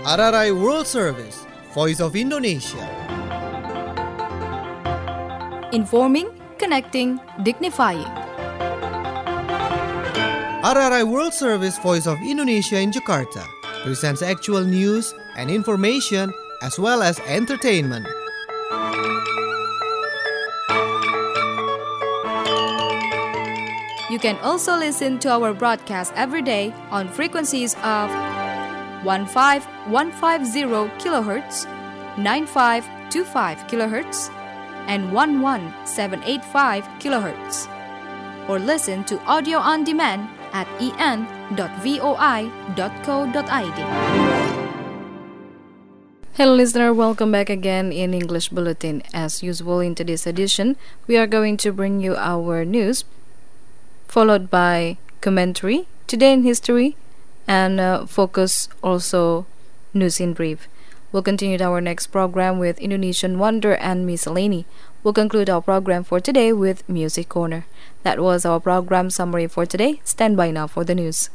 RRI World Service, Voice of Indonesia. Informing, connecting, dignifying. RRI World Service, Voice of Indonesia in Jakarta presents actual news and information as well as entertainment. You can also listen to our broadcast every day on frequencies of 15150 kHz, 9525 kHz, and 11785 kHz. Or listen to audio on demand at en.voi.co.id. Hello listener, welcome back again in English Bulletin. As usual in today's edition, we are going to bring you our news, followed by commentary, Today in History, and focus also news in brief. We'll continue our next program with Indonesian Wonder and Miscellany. We'll conclude our program for today with Music Corner. That was our program summary for today. Stand by now for the news.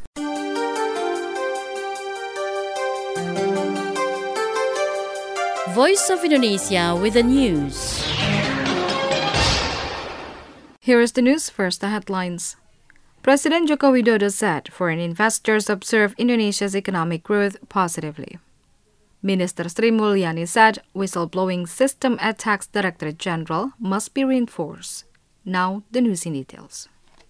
Voice of Indonesia with the news. Here is the news. First, the headlines. President Joko Widodo said foreign investors observe Indonesia's economic growth positively. Minister Sri Mulyani said whistleblowing system at Tax Directorate General must be reinforced. Now, the news in details.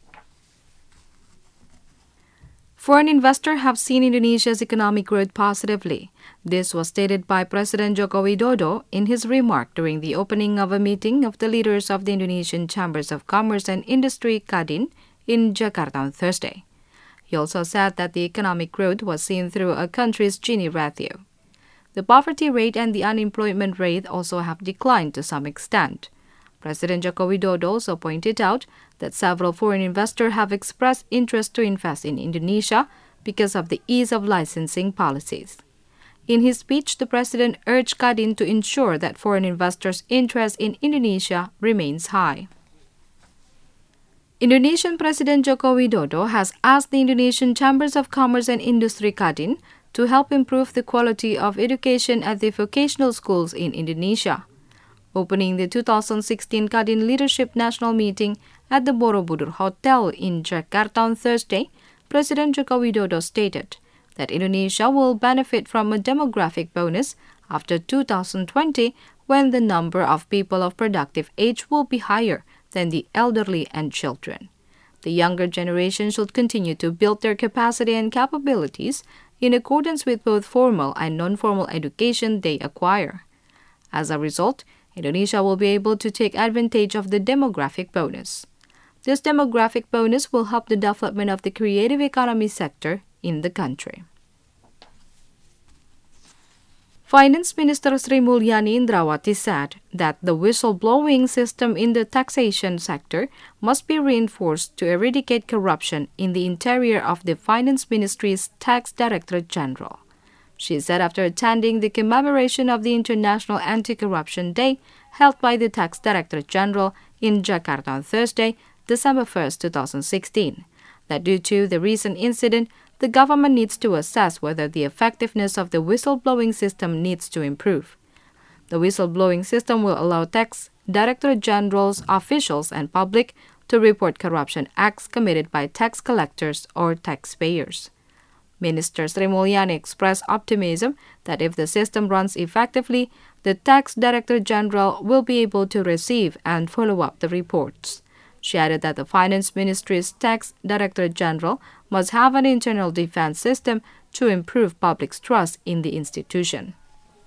Foreign investors have seen Indonesia's economic growth positively. This was stated by President Joko Widodo in his remark during the opening of a meeting of the leaders of the Indonesian Chambers of Commerce and Industry Kadin in Jakarta on Thursday. He also said that the economic growth was seen through a country's Gini ratio. The poverty rate and the unemployment rate also have declined to some extent. President Joko Widodo also pointed out that several foreign investors have expressed interest to invest in Indonesia because of the ease of licensing policies. In his speech, the president urged Kadin to ensure that foreign investors' interest in Indonesia remains high. Indonesian President Joko Widodo has asked the Indonesian Chambers of Commerce and Industry Kadin to help improve the quality of education at the vocational schools in Indonesia. Opening the 2016 Kadin Leadership National Meeting at the Borobudur Hotel in Jakarta on Thursday, President Joko Widodo stated that Indonesia will benefit from a demographic bonus after 2020 when the number of people of productive age will be higher than the elderly and children. The younger generation should continue to build their capacity and capabilities in accordance with both formal and non-formal education they acquire. As a result, Indonesia will be able to take advantage of the demographic bonus. This demographic bonus will help the development of the creative economy sector in the country. Finance Minister Sri Mulyani Indrawati said that the whistleblowing system in the taxation sector must be reinforced to eradicate corruption in the interior of the Finance Ministry's Tax Directorate General. She said after attending the commemoration of the International Anti-Corruption Day held by the Tax Directorate General in Jakarta on Thursday, December 1, 2016, that due to the recent incident, the government needs to assess whether the effectiveness of the whistleblowing system needs to improve. The whistleblowing system will allow Tax Directorate General's officials and public to report corruption acts committed by tax collectors or taxpayers. Minister Sri Mulyani expressed optimism that if the system runs effectively, the Tax Director General will be able to receive and follow up the reports. She added that the Finance Ministry's Tax Director General must have an internal defense system to improve public's trust in the institution.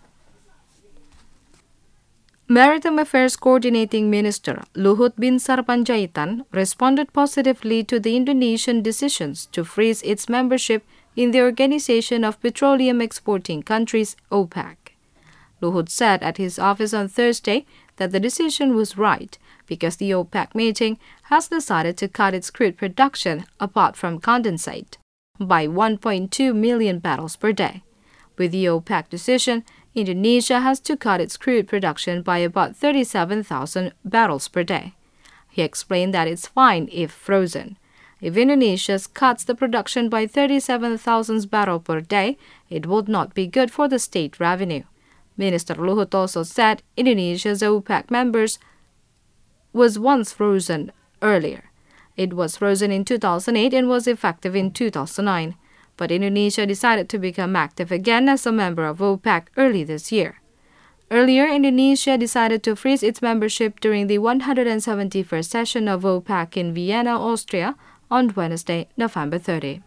Maritime Affairs Coordinating Minister Luhut Binsar Panjaitan responded positively to the Indonesian decisions to freeze its membership in the Organization of Petroleum Exporting Countries, OPEC. Luhut said at his office on Thursday that the decision was right because the OPEC meeting has decided to cut its crude production, apart from condensate, by 1.2 million barrels per day. With the OPEC decision, Indonesia has to cut its crude production by about 37,000 barrels per day. He explained that it's fine if frozen. If Indonesia cuts the production by 37,000 barrels per day, it would not be good for the state revenue. Minister Luhut also said Indonesia's OPEC members was once frozen earlier. It was frozen in 2008 and was effective in 2009. But Indonesia decided to become active again as a member of OPEC early this year. Earlier, Indonesia decided to freeze its membership during the 171st session of OPEC in Vienna, Austria, on Wednesday, November 30.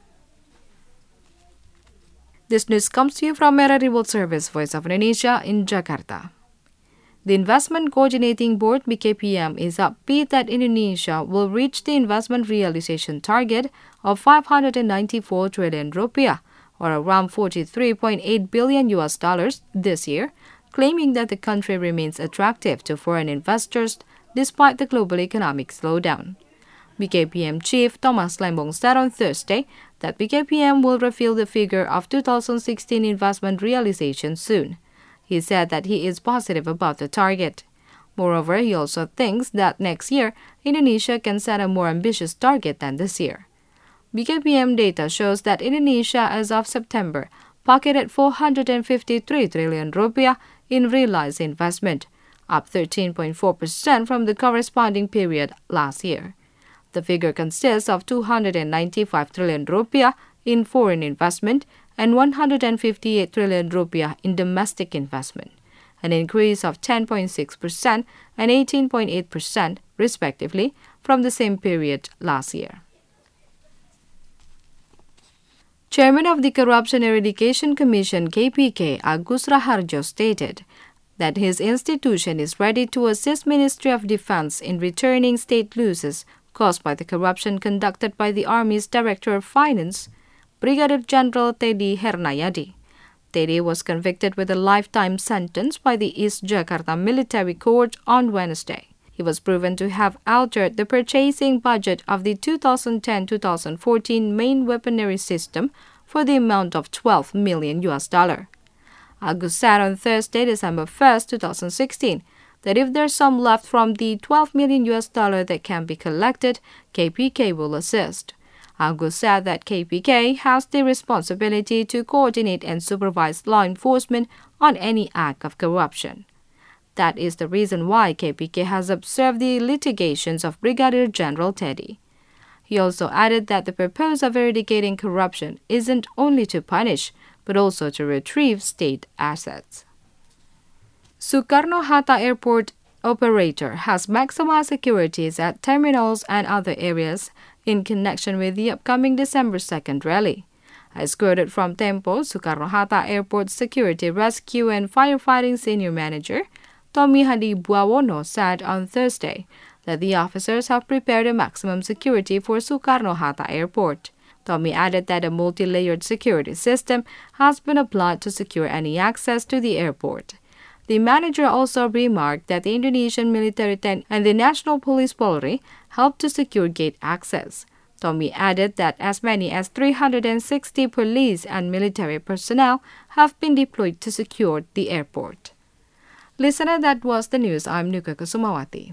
This news comes to you from Merah World Service, Voice of Indonesia in Jakarta. The Investment Coordinating Board (BKPM) is upbeat that Indonesia will reach the investment realization target of 594 trillion rupiah, or around $43.8 billion this year, claiming that the country remains attractive to foreign investors despite the global economic slowdown. BKPM Chief Thomas Lembong said on Thursday that BKPM will reveal the figure of 2016 investment realization soon. He said that he is positive about the target. Moreover, he also thinks that next year, Indonesia can set a more ambitious target than this year. BKPM data shows that Indonesia, as of September, pocketed 453 trillion rupiah in realized investment, up 13.4% from the corresponding period last year. The figure consists of 295 trillion rupiah in foreign investment and 158 trillion rupiah in domestic investment, an increase of 10.6% and 18.8% respectively from the same period last year. Chairman of the Corruption Eradication Commission (KPK), Agus Raharjo, stated that his institution is ready to assist Ministry of Defense in returning state losses caused by the corruption conducted by the Army's Director of Finance, Brigadier General Teddy Hernayadi. Teddy was convicted with a lifetime sentence by the East Jakarta Military Court on Wednesday. He was proven to have altered the purchasing budget of the 2010-2014 main weaponry system for the amount of $12 million. Agus said on Thursday, December 1, 2016, that if there's some left from the $12 million that can be collected, KPK will assist. Agus said that KPK has the responsibility to coordinate and supervise law enforcement on any act of corruption. That is the reason why KPK has observed the litigations of Brigadier General Teddy. He also added that the purpose of eradicating corruption isn't only to punish, but also to retrieve state assets. Soekarno-Hatta Airport operator has maximized securities at terminals and other areas in connection with the upcoming December 2nd rally. As quoted from Tempo, Soekarno-Hatta Airport Security Rescue and Firefighting Senior Manager Tommy Hadi Buawono said on Thursday that the officers have prepared a maximum security for Soekarno-Hatta Airport. Tommy added that a multi-layered security system has been applied to secure any access to the airport. The manager also remarked that the Indonesian military tent and the National Police Polri helped to secure gate access. Tommy added that as many as 360 police and military personnel have been deployed to secure the airport. Listener, that was the news. I'm Nuka Kusumawati.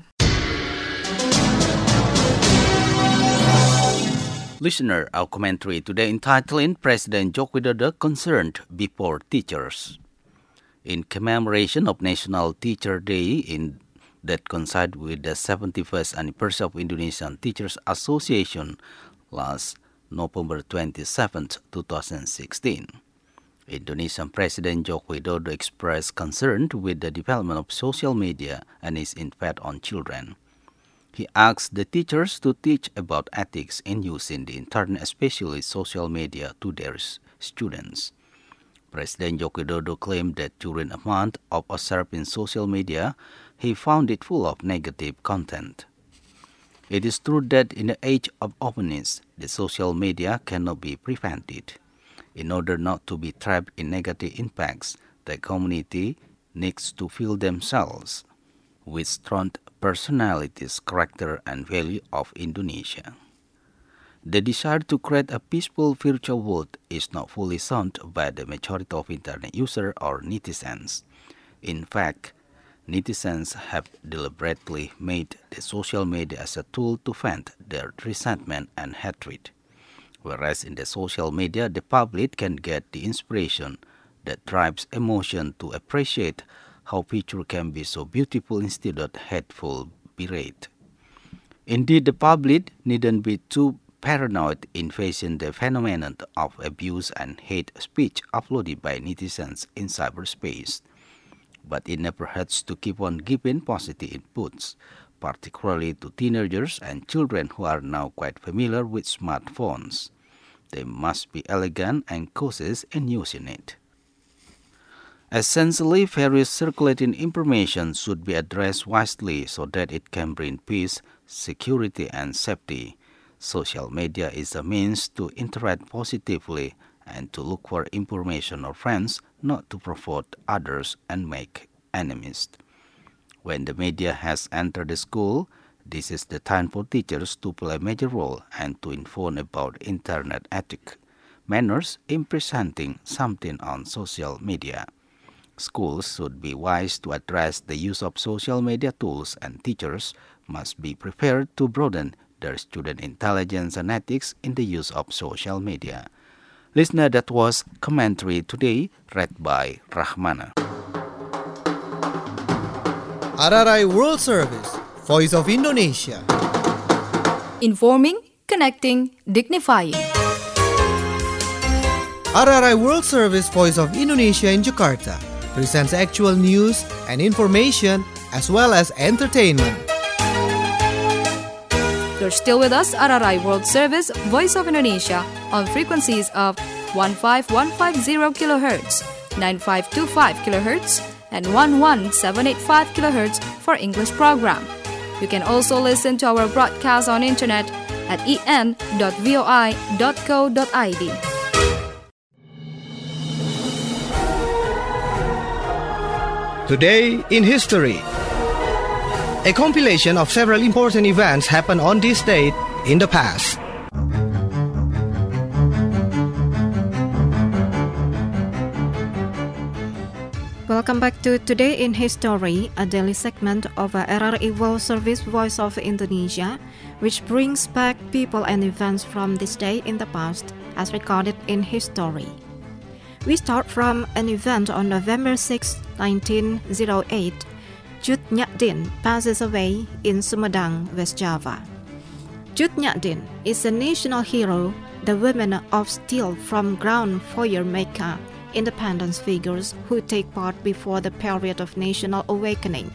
Listener, our commentary today entitled President Joko Widodo Concerned Before Teachers. In commemoration of National Teacher Day that coincides with the 71st anniversary of Indonesian Teachers Association last November 27, 2016. Indonesian President Joko Widodo expressed concern with the development of social media and its impact on children. He asked the teachers to teach about ethics in using the internet, especially social media, to their students. President Joko Widodo claimed that during a month of observing social media, he found it full of negative content. It is true that in the age of openness, the social media cannot be prevented. In order not to be trapped in negative impacts, the community needs to fill themselves with strong personalities, character, and value of Indonesia. The desire to create a peaceful virtual world is not fully shown by the majority of internet users or netizens. In fact, netizens have deliberately made the social media as a tool to vent their resentment and hatred. Whereas in the social media, the public can get the inspiration that drives emotion to appreciate how picture can be so beautiful instead of hateful berate. Indeed, the public needn't be too paranoid in facing the phenomenon of abuse and hate speech uploaded by netizens in cyberspace. But it never hurts to keep on giving positive inputs, particularly to teenagers and children who are now quite familiar with smartphones. They must be elegant and cautious in using it. Essentially, various circulating information should be addressed wisely so that it can bring peace, security, and safety. Social media is a means to interact positively and to look for information or friends, not to provoke others and make enemies. When the media has entered the school, this is the time for teachers to play a major role and to inform about internet ethics, manners in presenting something on social media. Schools should be wise to address the use of social media tools, and teachers must be prepared to broaden their student intelligence and ethics in the use of social media. Listener, that was Commentary Today, read by Rahmana. RRI World Service, Voice of Indonesia. Informing, connecting, dignifying. RRI World Service, Voice of Indonesia in Jakarta presents actual news and information as well as entertainment. You're still with us, RRI World Service, Voice of Indonesia, on frequencies of 15150 kHz, 9525 kHz, and 11785 kHz for English program. You can also listen to our broadcast on internet at en.voi.co.id. Today in History. A compilation of several important events happened on this date in the past. Welcome back to Today in History, a daily segment of RRI World Service Voice of Indonesia, which brings back people and events from this day in the past as recorded in history. We start from an event on November 6, 1908. Cut Nyak Dien passes away in Sumedang, West Java. Cut Nyak Dien is a national hero, the women of steel from ground fire maker, independence figures who take part before the period of national awakening.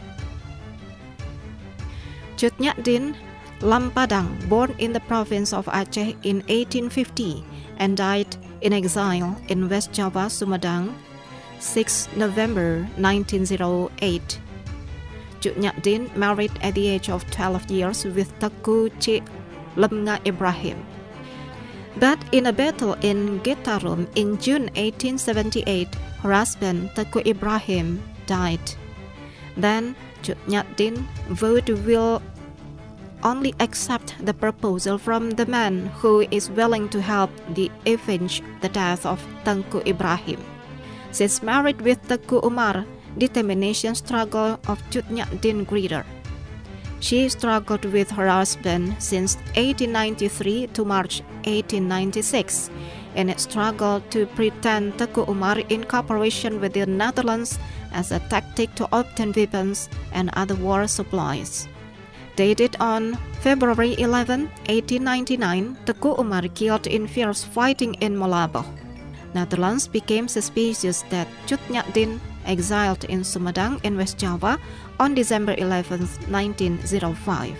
Cut Nyak Dien Lampadang, born in the province of Aceh in 1850 and died in exile in West Java, Sumedang, 6 November 1908. Cut Nyak Dien married at the age of 12 years with Teuku Cik Lemnga Ibrahim. But in a battle in Getarum in June 1878, her husband Teuku Ibrahim died. Then Cut Nyak Dien vowed to will only accept the proposal from the man who is willing to help avenge the death of Teuku Ibrahim. Since married with Teuku Umar, determination struggle of Cut Nyak Dien greater. She struggled with her husband since 1893 to March 1896, and struggled to pretend Teuku Umar in cooperation with the Netherlands as a tactic to obtain weapons and other war supplies. Dated on February 11, 1899, Teuku Umar killed in fierce fighting in Malabo. Netherlands became suspicious that Cut Nyak Dien exiled in Sumedang in West Java on December 11, 1905.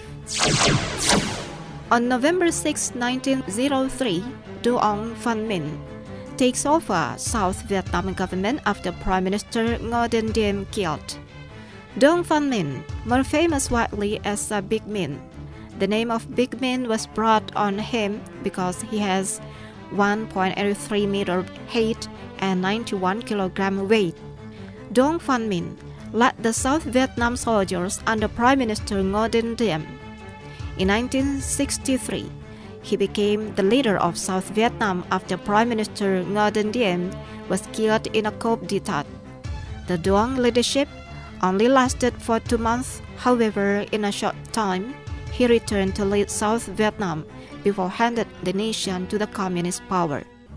On November 6, 1903, Duong Van Minh takes over South Vietnam government after Prime Minister Ngo Dinh Diem killed. Duong Van Minh, more famous widely as Big Minh. The name of Big Minh was brought on him because he has 1.83 meter height and 91 kilogram weight. Duong Van Minh led the South Vietnam soldiers under Prime Minister Ngo Dinh Diem. In 1963, he became the leader of South Vietnam after Prime Minister Ngo Dinh Diem was killed in a coup d'etat. The Duong leadership only lasted for 2 months. However, in a short time, he returned to lead South Vietnam before handed the nation to the communist power.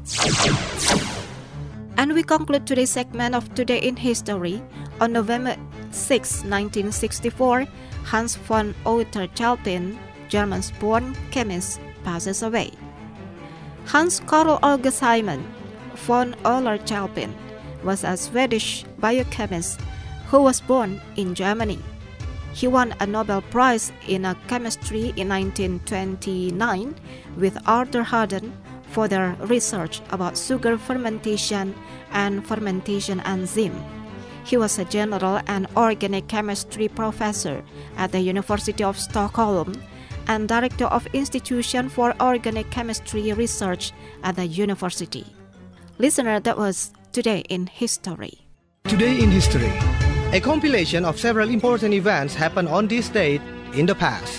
And we conclude today's segment of Today in History. On November 6, 1964, Hans von Euler-Chelpin, German-born chemist, passes away. Hans Carl August Hyman von Euler-Chelpin was a Swedish biochemist who was born in Germany. He won a Nobel Prize in chemistry in 1929 with Arthur Harden for their research about sugar fermentation and fermentation enzyme. He was a general and organic chemistry professor at the University of Stockholm and director of Institution for Organic Chemistry Research at the university. Listener, that was Today in History. Today in History, a compilation of several important events happened on this date in the past.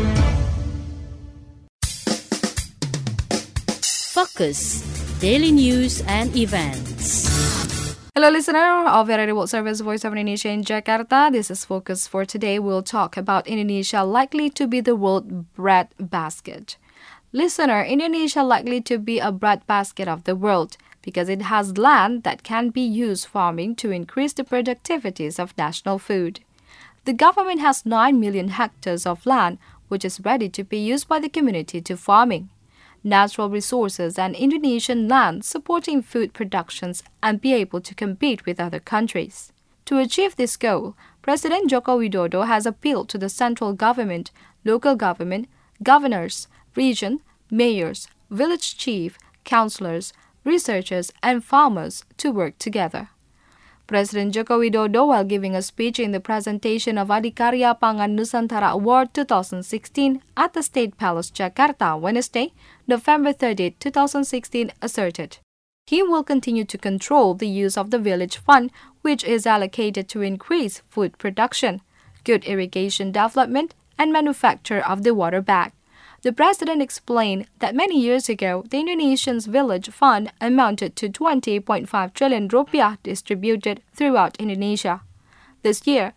Focus. Daily news and events. Hello, listener of the Radio World Service Voice of Indonesia in Jakarta. This is Focus for today. We'll talk about Indonesia likely to be the world breadbasket. Listener, Indonesia likely to be a breadbasket of the world because it has land that can be used farming to increase the productivities of national food. The government has 9 million hectares of land which is ready to be used by the community to farming. Natural resources and Indonesian land supporting food productions and be able to compete with other countries. To achieve this goal, President Joko Widodo has appealed to the central government, local government, governors, region, mayors, village chief, councillors, researchers, and farmers to work together. President Joko Widodo, while giving a speech in the presentation of Adikarya Pangan Nusantara Award 2016 at the State Palace, Jakarta, Wednesday, November 30, 2016, asserted, he will continue to control the use of the village fund, which is allocated to increase food production, good irrigation development, and manufacture of the water bag. The president explained that many years ago, the Indonesian's village fund amounted to 20.5 trillion rupiah distributed throughout Indonesia. This year,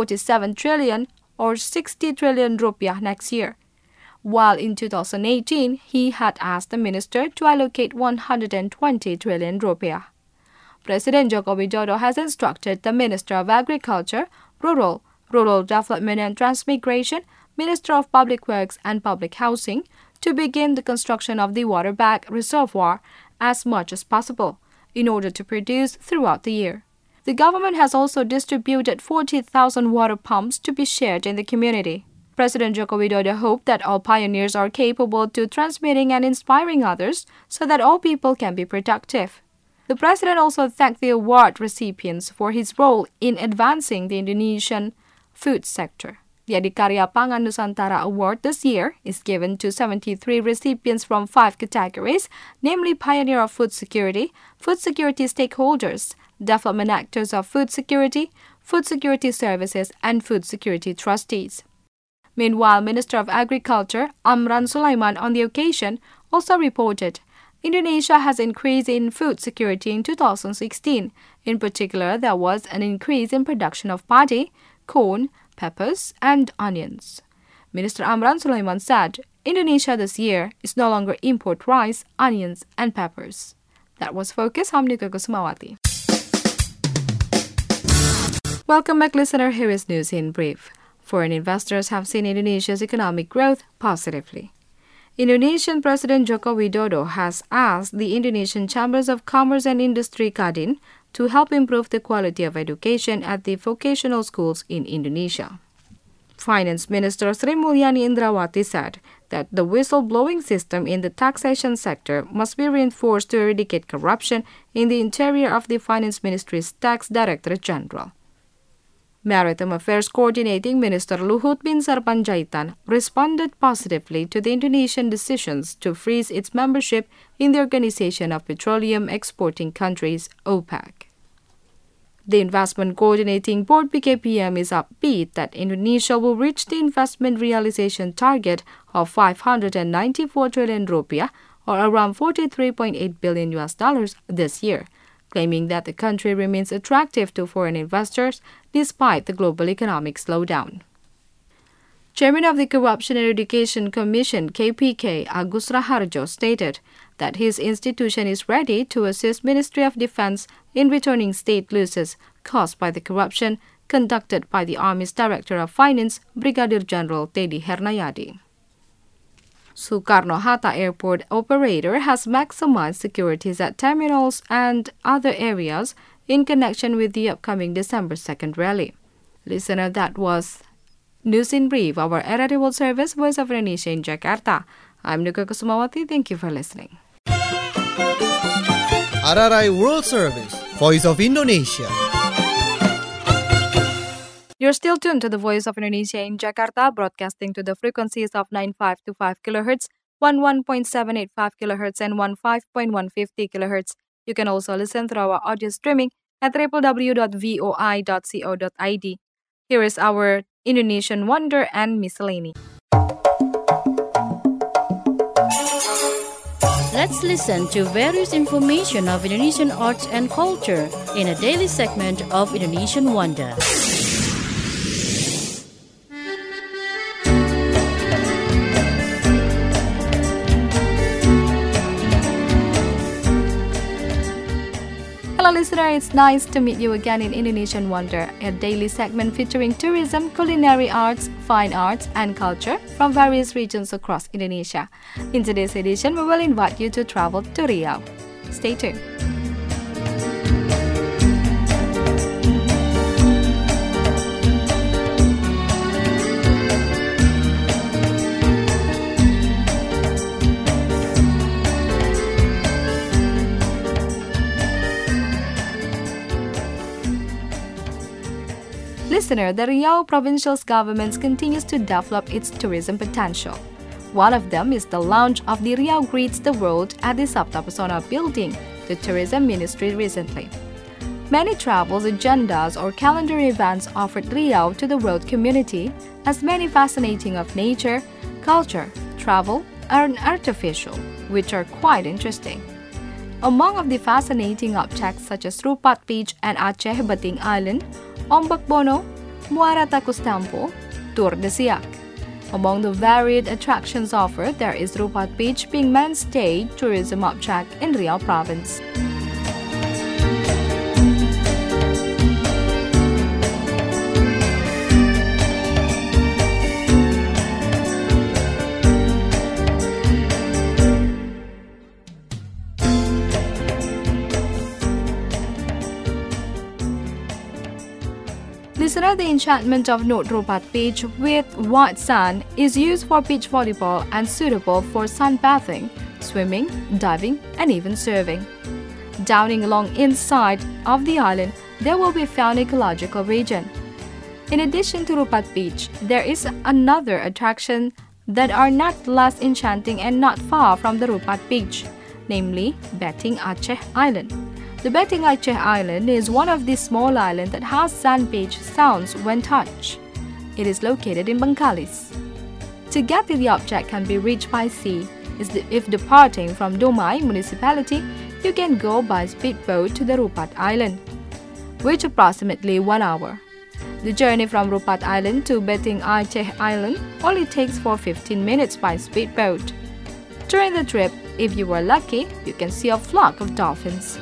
47 trillion or 60 trillion rupiah next year. While in 2018, he had asked the minister to allocate 120 trillion rupiah. President Joko Widodo has instructed the Minister of Agriculture, Rural Development and Transmigration, Minister of Public Works and Public Housing to begin the construction of the water bag reservoir as much as possible in order to produce throughout the year. The government has also distributed 40,000 water pumps to be shared in the community. President Joko Widodo hoped that all pioneers are capable to transmitting and inspiring others so that all people can be productive. The president also thanked the award recipients for his role in advancing the Indonesian food sector. The Adikarya Pangan Nusantara Award this year is given to 73 recipients from 5 categories, namely Pioneer of Food Security Stakeholders, Development Actors of Food Security Services, and Food Security Trustees. Meanwhile, Minister of Agriculture Amran Sulaiman on the occasion also reported, Indonesia has increased in food security in 2016. In particular, there was an increase in production of padi, corn, peppers, and onions. Minister Amran Sulaiman said, Indonesia this year is no longer import rice, onions, and peppers. That was Focus. I'm Nika Kusumawati. Welcome back, listener. Here is news in brief. Foreign investors have seen Indonesia's economic growth positively. Indonesian President Joko Widodo has asked the Indonesian Chambers of Commerce and Industry Kadin to help improve the quality of education at the vocational schools in Indonesia. Finance Minister Sri Mulyani Indrawati said that the whistleblowing system in the taxation sector must be reinforced to eradicate corruption in the interior of the Finance Ministry's Tax Directorate General. Maritime Affairs Coordinating Minister Luhut Binsar Panjaitan responded positively to the Indonesian decisions to freeze its membership in the Organization of Petroleum Exporting Countries, OPEC. The Investment Coordinating Board BKPM is upbeat that Indonesia will reach the investment realization target of 594 trillion rupiah or around $43.8 billion this year, claiming that the country remains attractive to foreign investors despite the global economic slowdown. Chairman of the Corruption Eradication Commission, KPK, Agus Raharjo, stated that his institution is ready to assist Ministry of Defense in returning state losses caused by the corruption conducted by the Army's Director of Finance, Brigadier General Teddy Hernayadi. Soekarno-Hatta Airport operator has maximized securities at terminals and other areas in connection with the upcoming December 2nd rally. Listener, that was News in Brief, our RRI World Service, Voice of Indonesia in Jakarta. I'm Nuka Kusumawati. Thank you for listening. RRI World Service, Voice of Indonesia. You're still tuned to the Voice of Indonesia in Jakarta, broadcasting to the frequencies of 9525 kHz, 11.785 kHz, and 15.150 kHz. You can also listen through our audio streaming at www.voi.co.id. Here is our Indonesian Wonder and Miscellany. Let's listen to various information of Indonesian arts and culture in a daily segment of Indonesian Wonder. Hello listener, it's nice to meet you again in Indonesian Wonder, a daily segment featuring tourism, culinary arts, fine arts, and culture from various regions across Indonesia. In today's edition, we will invite you to travel to Riau. Stay tuned. Listener, the Riau Provincial Government continues to develop its tourism potential. One of them is the launch of the Riau Greets the World at the Sabta Pesona building, the Tourism Ministry recently. Many travels, agendas, or calendar events offered Riau to the world community as many fascinating of nature, culture, travel, and artificial, which are quite interesting. Among of the fascinating objects such as Rupat Beach and Aceh Beting Island, Ombak Bono, Muara Takus Temple, Tour de Siak. Among the varied attractions offered, there is Rupat Beach being mainstay tourism object in Riau Province. Listener, the enchantment of North Rupat Beach with white sand is used for beach volleyball and suitable for sunbathing, swimming, diving, and even surfing. Downing along inside of the island, there will be found ecological region. In addition to Rupat Beach, there is another attraction that are not less enchanting and not far from the Rupat Beach, namely Beting Aceh Island. The Beting Aceh Island is one of the small islands that has sand beach sounds when touched. It is located in Bengkalis. To get to the object can be reached by sea. If departing from Domai municipality, you can go by speedboat to the Rupat Island, which approximately 1 hour. The journey from Rupat Island to Beting Aceh Island only takes for 15 minutes by speedboat. During the trip, if you are lucky, you can see a flock of dolphins.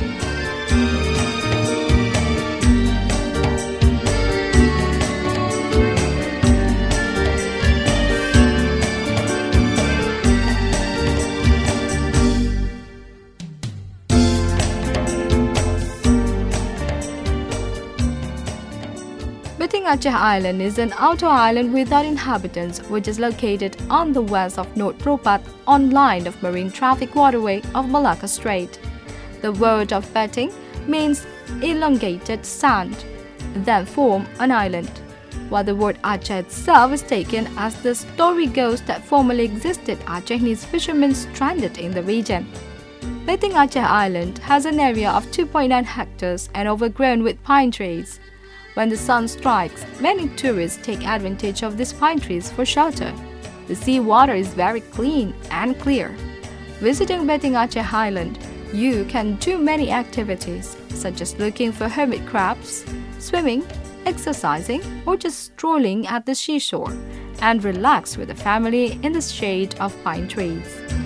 Beting Aceh Island is an outer island without inhabitants, which is located on the west of North Rupat on line of marine traffic waterway of Malacca Strait. The word of Beting means elongated sand, then form an island, while the word Aceh itself is taken as the story goes that formerly existed Acehese fishermen stranded in the region. Beting Aceh Island has an area of 2.9 hectares and overgrown with pine trees. When the sun strikes, many tourists take advantage of these pine trees for shelter. The sea water is very clean and clear. Visiting Beting Aceh Island, You can do many activities, such as looking for hermit crabs, swimming, exercising, or just strolling at the seashore, and relax with the family in the shade of pine trees.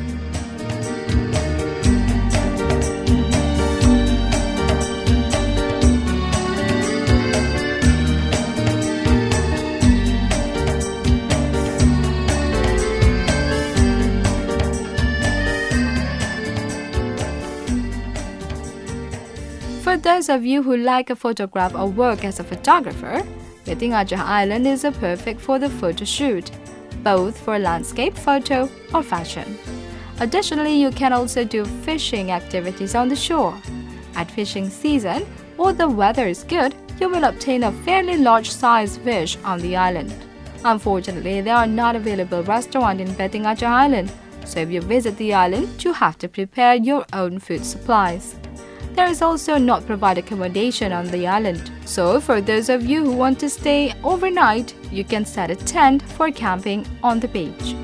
For those of you who like a photograph or work as a photographer, Bething Aceh Island is perfect for the photo shoot, both for landscape photo or fashion. Additionally, you can also do fishing activities on the shore. At fishing season, or the weather is good, you will obtain a fairly large-sized fish on the island. Unfortunately, there are not available restaurants in Bething Aceh Island, so if you visit the island, you have to prepare your own food supplies. There is also not provided accommodation on the island, so for those of you who want to stay overnight, you can set a tent for camping on the beach.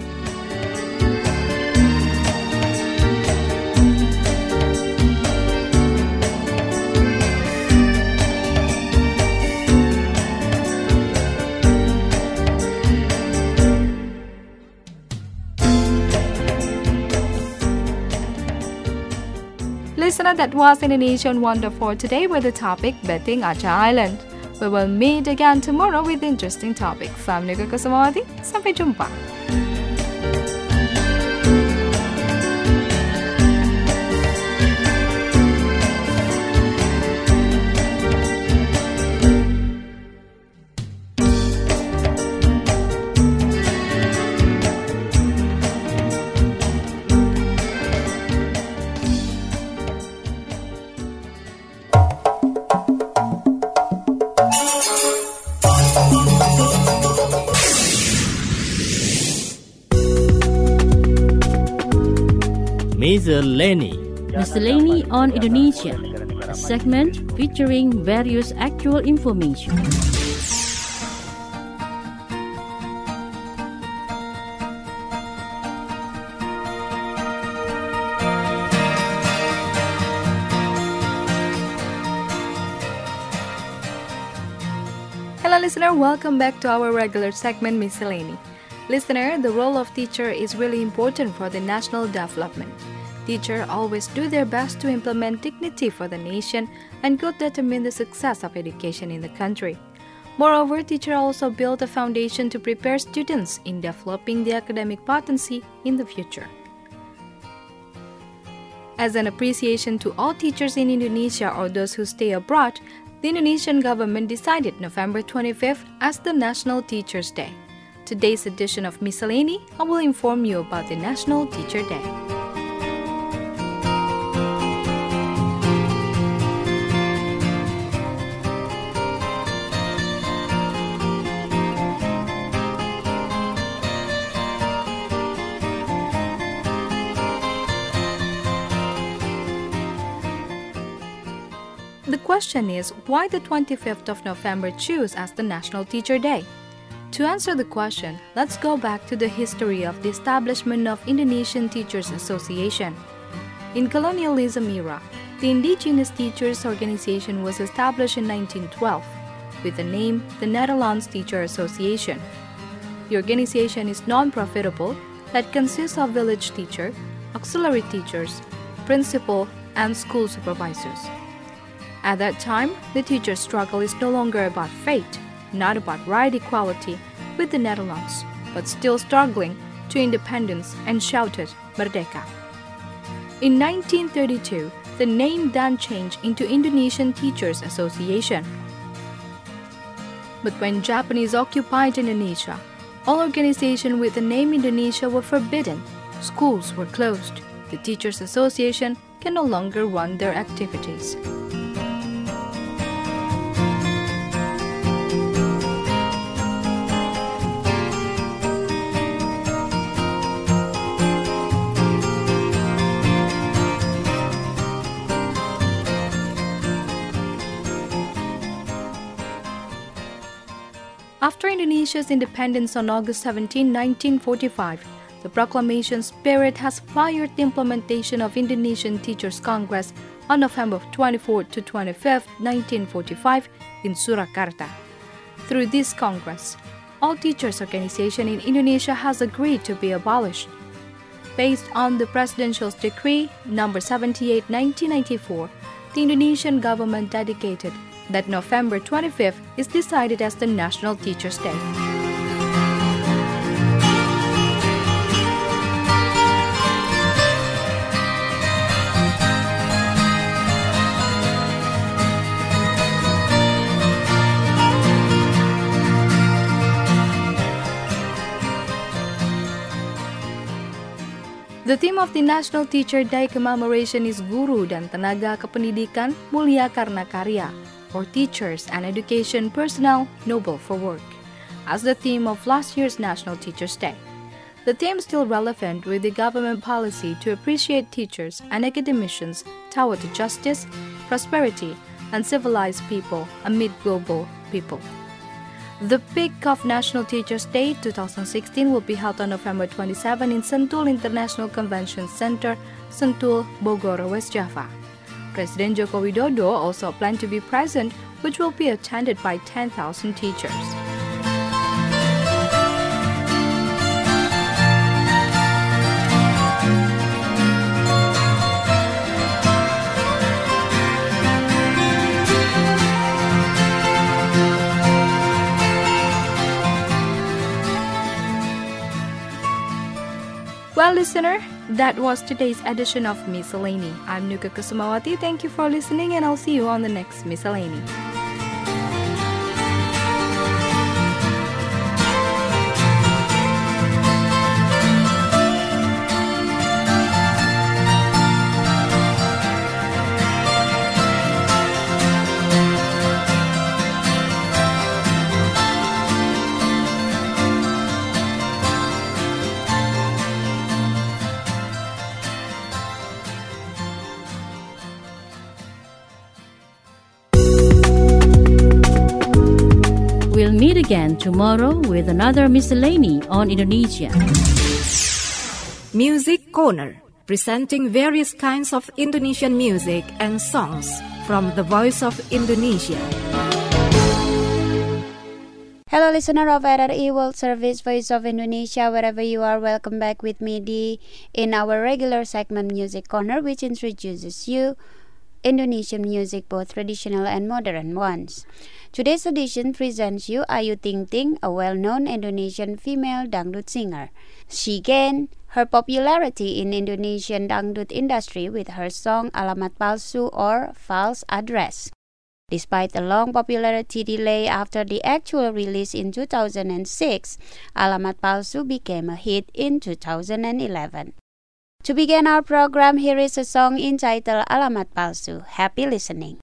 Listener, that was Indonesian Wonder for today with the topic Bething Aceh Island. We will meet again tomorrow with interesting topic. Faham Negara Kusumawati, sampai jumpa. Miscellany on Indonesia, a segment featuring various actual information. Hello listener, welcome back to our regular segment Miscellany. Listener, the role of teacher is really important for the national development. Teachers always do their best to implement dignity for the nation and could determine the success of education in the country. Moreover, teachers also build a foundation to prepare students in developing the academic potency in the future. As an appreciation to all teachers in Indonesia or those who stay abroad, the Indonesian government decided November 25th as the National Teachers' Day. Today's edition of Miscellany, I will inform you about the National Teacher Day. The question is, why the 25th of November choose as the National Teacher Day? To answer the question, let's go back to the history of the establishment of Indonesian Teachers Association. In colonialism era, the Indigenous Teachers Organization was established in 1912 with the name the Netherlands Teacher Association. The organization is non-profitable that consists of village teacher, auxiliary teachers, principal, and school supervisors. At that time, the teacher's struggle is no longer about fate, not about right equality with the Netherlands, but still struggling to independence and shouted Merdeka. In 1932, the name then changed into Indonesian Teachers Association. But when Japanese occupied Indonesia, all organizations with the name Indonesia were forbidden, schools were closed, the Teachers Association can no longer run their activities. After Indonesia's independence on August 17, 1945, The proclamation's spirit has fired the implementation of Indonesian Teachers Congress on November 24 to 25, 1945 in Surakarta. Through this Congress, all teachers' organization in Indonesia has agreed to be abolished. Based on the Presidential Decree No. 78, 1994, the Indonesian government dedicated that November 25th is decided as the National Teachers' Day. The theme of the National Teacher Day commemoration is Guru dan Tenaga Kependidikan Mulia Karena Karya, or Teachers and Education Personnel Noble for Work, as the theme of last year's National Teachers Day. The theme is still relevant with the government policy to appreciate teachers and academicians toward justice, prosperity, and civilized people amid global people. The peak of National Teachers Day 2016 will be held on November 27 in Sentul International Convention Center, Sentul, Bogor, West Java. President Joko Widodo also planned to be present, which will be attended by 10,000 teachers. Well, listener, that was today's edition of Miscellany. I'm Nuka Kusumawati. Thank you for listening, and I'll see you on the next Miscellany. We'll meet again tomorrow with another Miscellany on Indonesia. Music Corner, presenting various kinds of Indonesian music and songs from the Voice of Indonesia. Hello listener of RRI World Service Voice of Indonesia, wherever you are, welcome back with me in our regular segment Music Corner, which introduces you Indonesian music, both traditional and modern ones. Today's edition presents you Ayu Ting Ting, a well-known Indonesian female dangdut singer. She gained her popularity in Indonesian dangdut industry with her song Alamat Palsu or False Address. Despite a long popularity delay after the actual release in 2006, Alamat Palsu became a hit in 2011. To begin our program, here is a song entitled Alamat Palsu. Happy listening.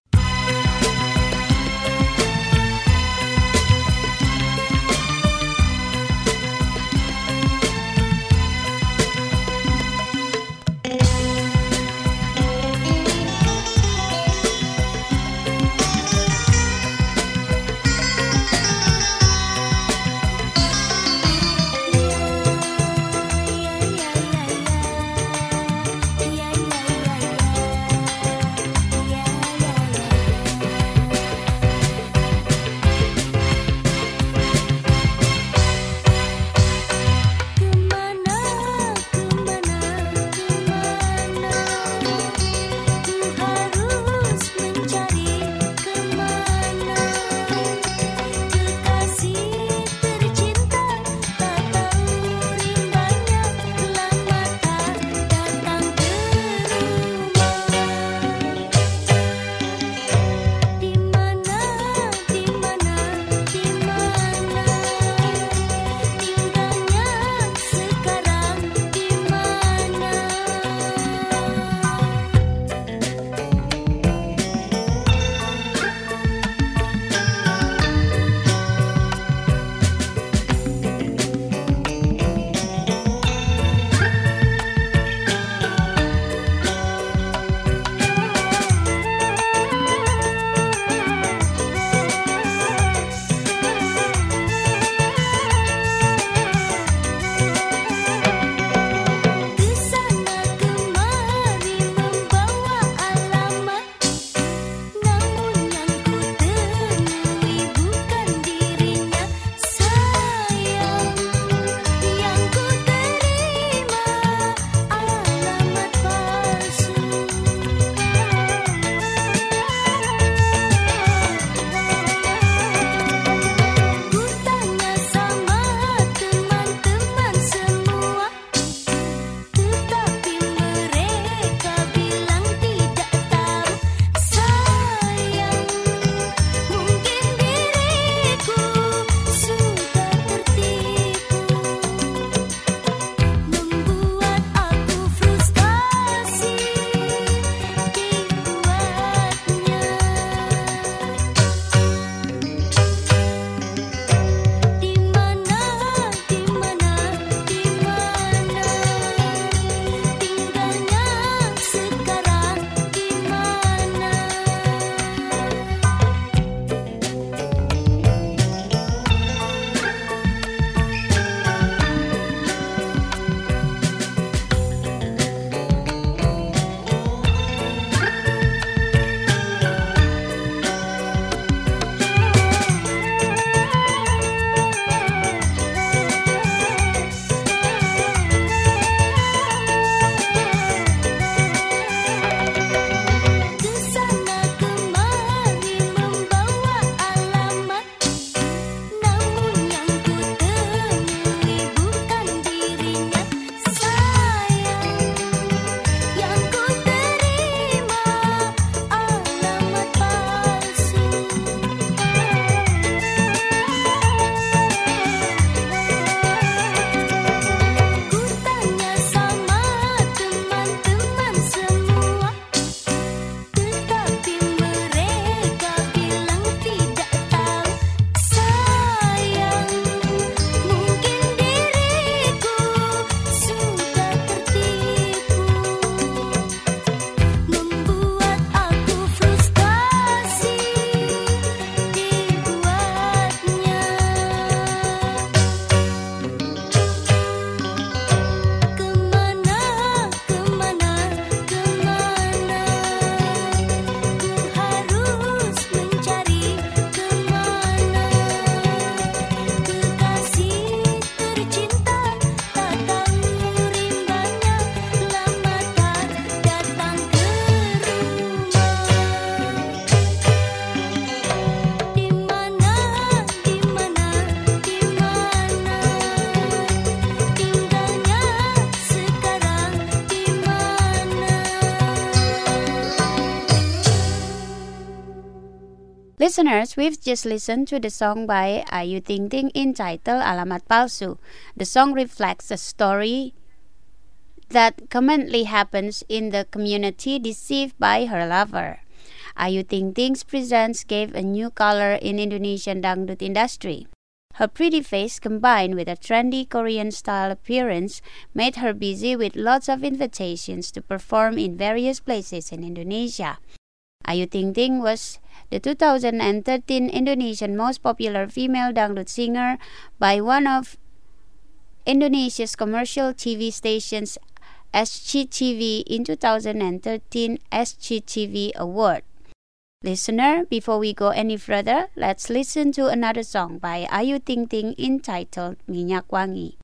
Listeners, we've just listened to the song by Ayu Ting Ting entitled Alamat Palsu. The song reflects a story that commonly happens in the community deceived by her lover. Ayu Ting Ting's presence gave a new color in Indonesian dangdut industry. Her pretty face combined with a trendy Korean-style appearance made her busy with lots of invitations to perform in various places in Indonesia. Ayu Ting Ting was the 2013 Indonesian most popular female dangdut singer by one of Indonesia's commercial TV stations, SCTV, in 2013 SCTV Award. Listener, before we go any further, let's listen to another song by Ayu Ting Ting entitled Minyak Wangi.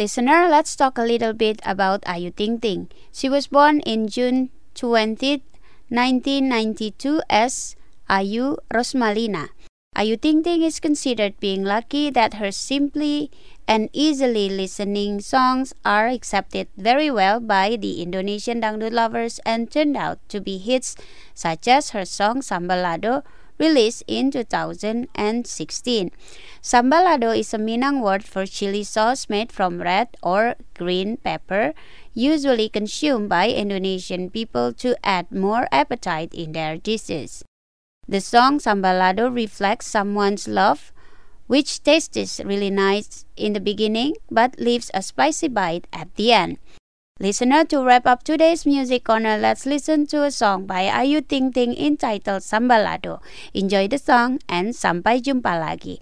Listener, let's talk a little bit about Ayu Ting Ting. She was born in June 20, 1992 as Ayu Rosmalina. Ayu Ting Ting is considered being lucky that her simply and easily listening songs are accepted very well by the Indonesian dangdut lovers and turned out to be hits such as her song Sambalado, released in 2016. Sambalado is a Minang word for chili sauce made from red or green pepper, usually consumed by Indonesian people to add more appetite in their dishes. The song Sambalado reflects someone's love, which tastes really nice in the beginning but leaves a spicy bite at the end. Listener, to wrap up today's music corner, let's listen to a song by Ayu Ting Ting entitled Sambalado. Enjoy the song and sampai jumpa lagi.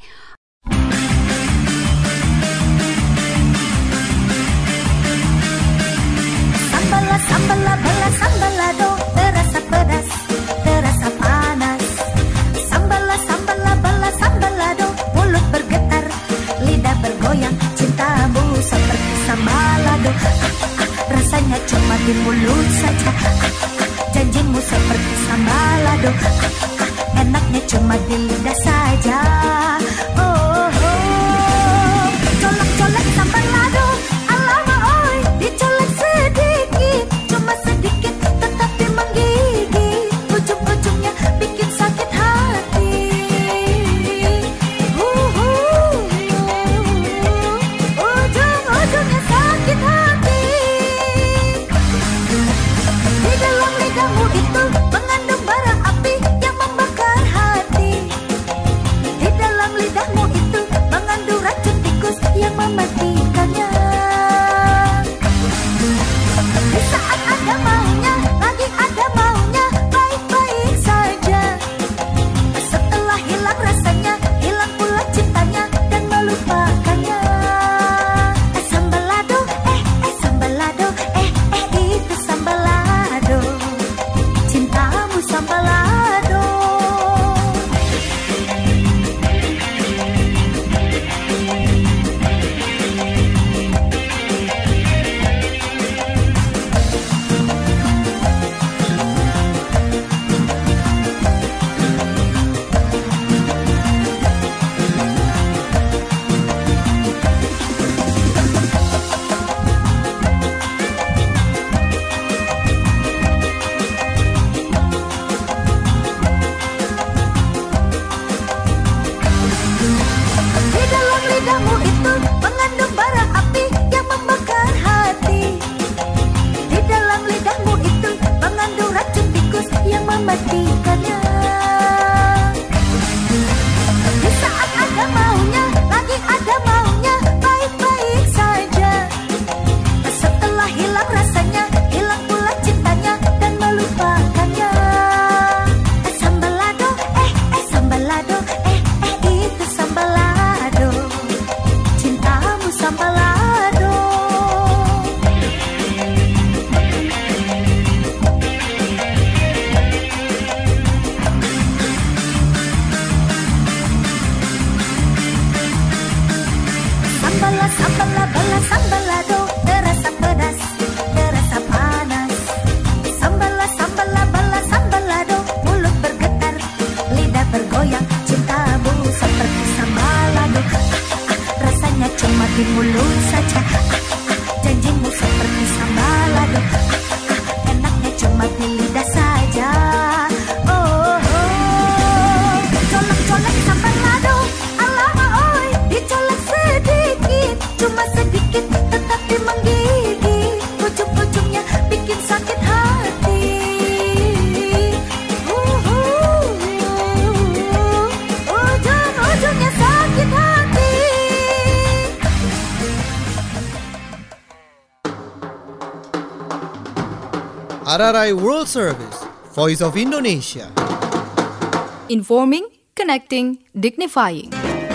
Sambala, sambala, bala, sambalado, terasa pedas, terasa panas. Sambala, sambala, bala, sambalado, mulut bergetar, lidah bergoyang, cintamu seperti sambalado. Rasanya cuma di mulut saja, janjimu seperti sambalado. Enaknya cuma di lidah saja. Oh, oh. Colek-colek sambalado, alama oi, dicolek sedikit, cuma sedikit tetapi menggigit. Ujung-ujungnya bikin sakit hati. Ujung-ujungnya sakit hati. Di dalam lidahmu itu mengandung bara api yang membakar hati. Di dalam lidahmu itu mengandung racun tikus yang mematikannya. Di saat ada maunya, lagi ada maunya, baik-baik saja. Setelah hilang rasanya, hilang pula cintanya dan melupakannya. Sambalado, sambalado, itu sambalado. Cintamu sambalado. Di dalam lidahmu itu mengandung bara api yang membakar hati. Di dalam lidahmu itu mengandung racun tikus yang mematikannya. Di saat ada maunya, lagi ada maunya, baik-baik saja. Setelah hilang rasanya, hilang pula cintanya dan melupakannya. Sambalado, sambalado, itu sambalado. Cintamu sambalado. Sambala, sambala, bala, sambalado, terasa pedas, terasa panas. Sambala, sambala, bala, sambalado, mulut bergetar, lidah bergoyang, cintamu seperti sambalado. Rasanya cuma di mulut saja, janjimu seperti sambalado. Enaknya cuma di lidah saja. Oh, oh. Colek-colek sambalado, alama oi, dicolek sedikit, cuma sedikit tetapi menggigit. Ujung-ujungnya bikin sakit hati. Ujung-ujungnya sakit hati. RRI World Service, Voice of Indonesia. Informing, connecting, dignifying.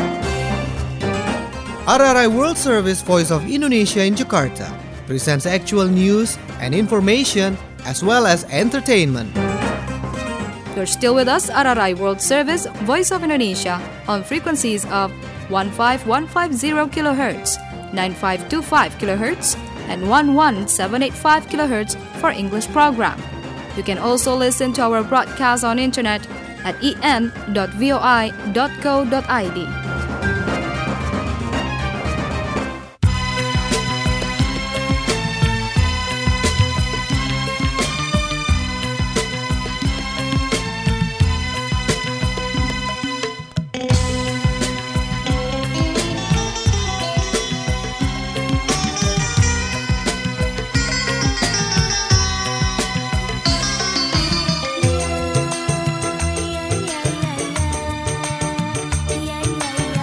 RRI World Service, Voice of Indonesia in Jakarta presents actual news and information as well as entertainment. You're still with us, RRI World Service, Voice of Indonesia, on frequencies of 15150 kHz, 9525 kHz and 11785 kHz for English program. You can also listen to our broadcast on internet at en.voi.co.id. Yeah, yeah, yeah.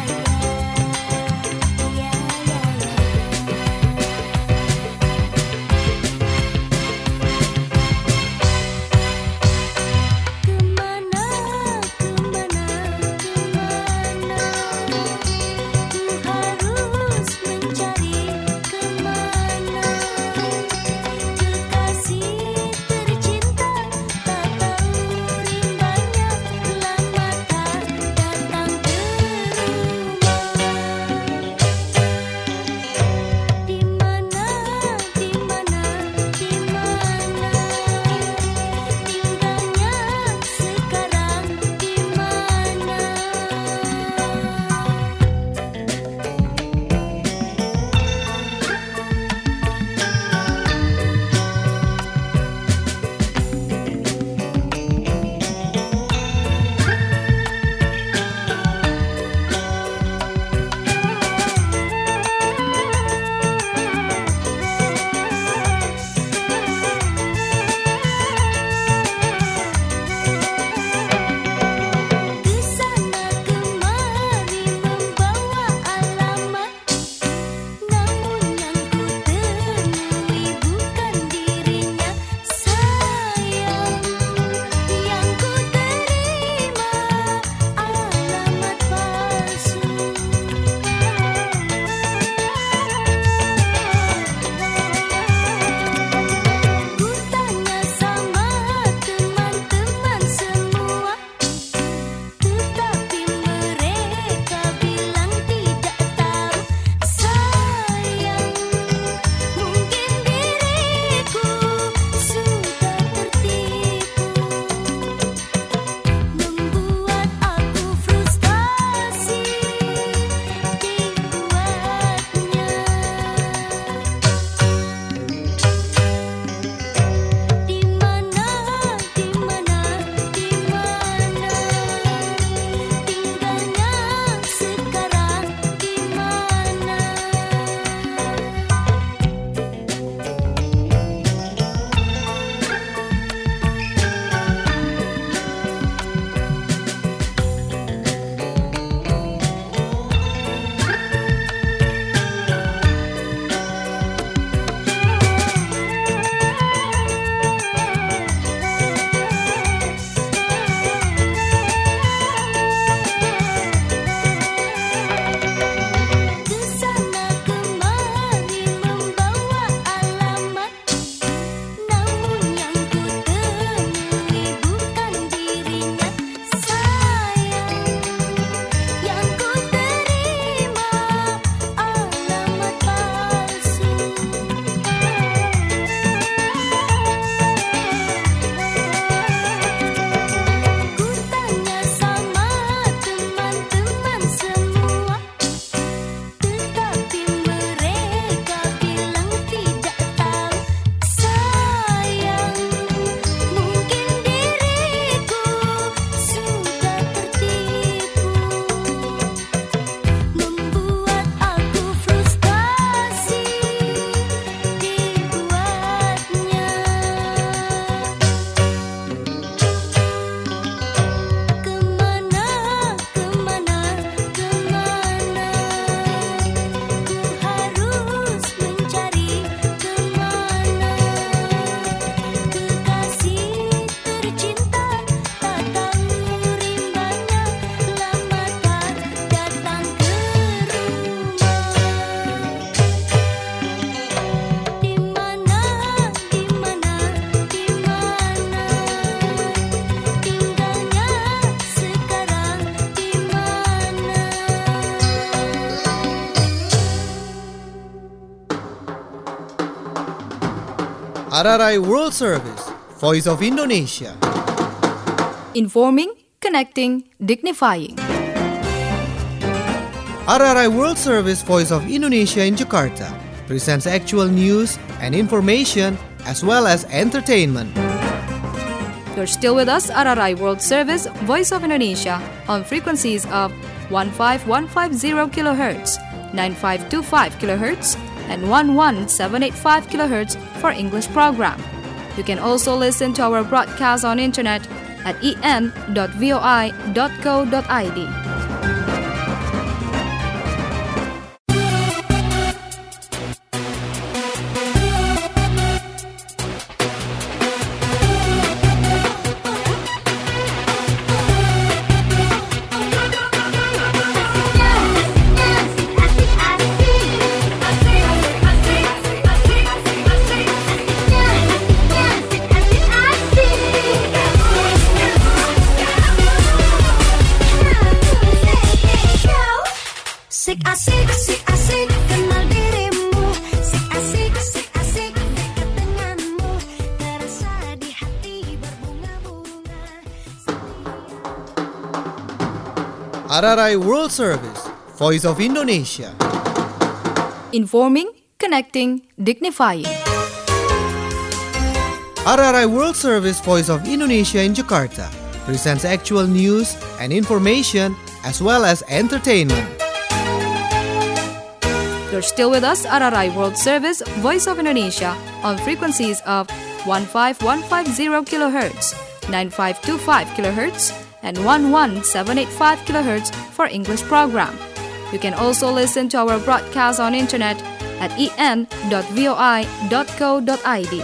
RRI World Service, Voice of Indonesia. Informing, connecting, dignifying. RRI World Service, Voice of Indonesia in Jakarta presents actual news and information as well as entertainment. You're still with us, RRI World Service, Voice of Indonesia, on frequencies of 15150 kHz, 9525 kHz, and 11785 kHz for English program. You can also listen to our broadcast on internet at en.voi.co.id. Asik, kenal dirimu. Asik, dekat denganmu. Terasa di hati berbunga-bunga. RRI World Service, Voice of Indonesia. Informing, connecting, dignifying. RRI World Service, Voice of Indonesia in Jakarta presents actual news and information as well as entertainment. You're still with us, RRI World Service, Voice of Indonesia, on frequencies of 15150 kHz, 9525 kHz, and 11785 kHz for English program. You can also listen to our broadcast on internet at en.voi.co.id.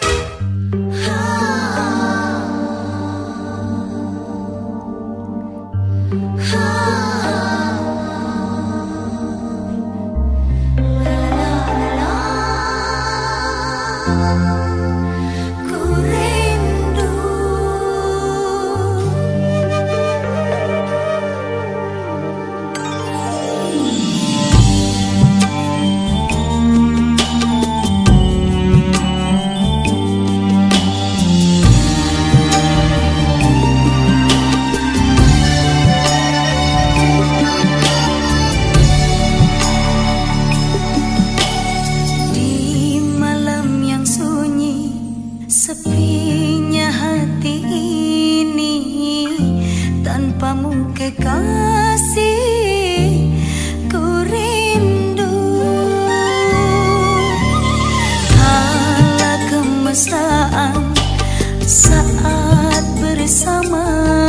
Saat bersama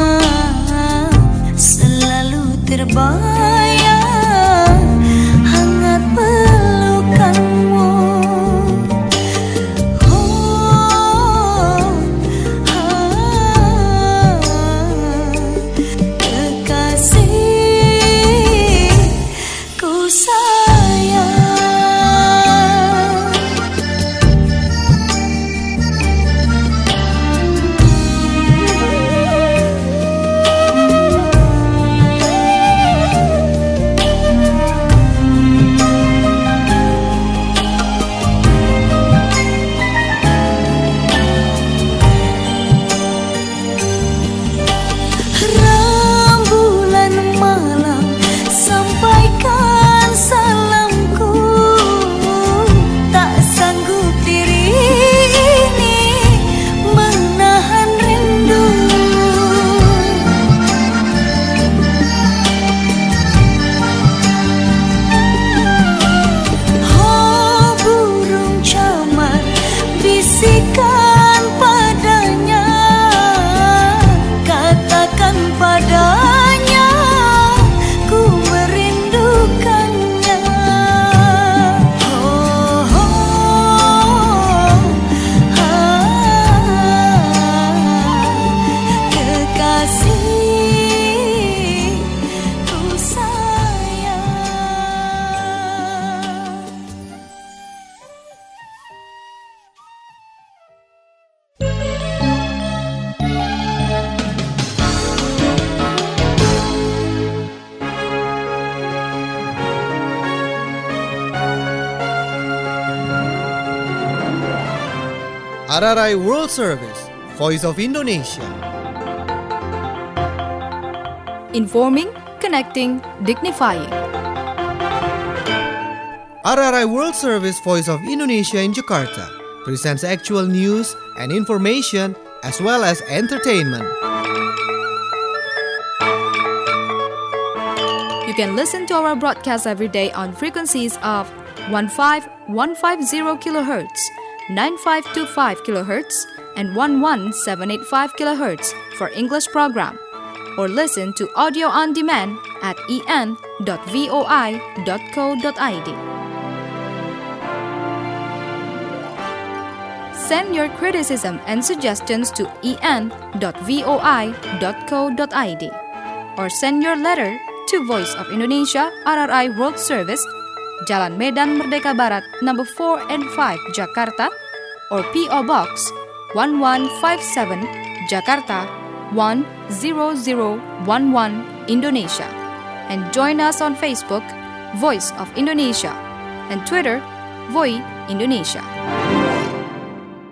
selalu terbayang hangat pelukanmu. Kekasih ku sayang. RRI World Service, Voice of Indonesia. Informing, connecting, dignifying. RRI World Service, Voice of Indonesia in Jakarta presents actual news and information as well as entertainment. You can listen to our broadcast every day on frequencies of 15150 kHz, 9525 kHz, and 11785 kHz for English program, or listen to audio on demand at en.voi.co.id. Send your criticism and suggestions to en.voi.co.id or send your letter to Voice of Indonesia RRI World Service, Jalan Medan Merdeka Barat, number 4 and 5, Jakarta, or P.O. Box 1157, Jakarta 10011, Indonesia. And join us on Facebook, Voice of Indonesia, and Twitter, Voi Indonesia.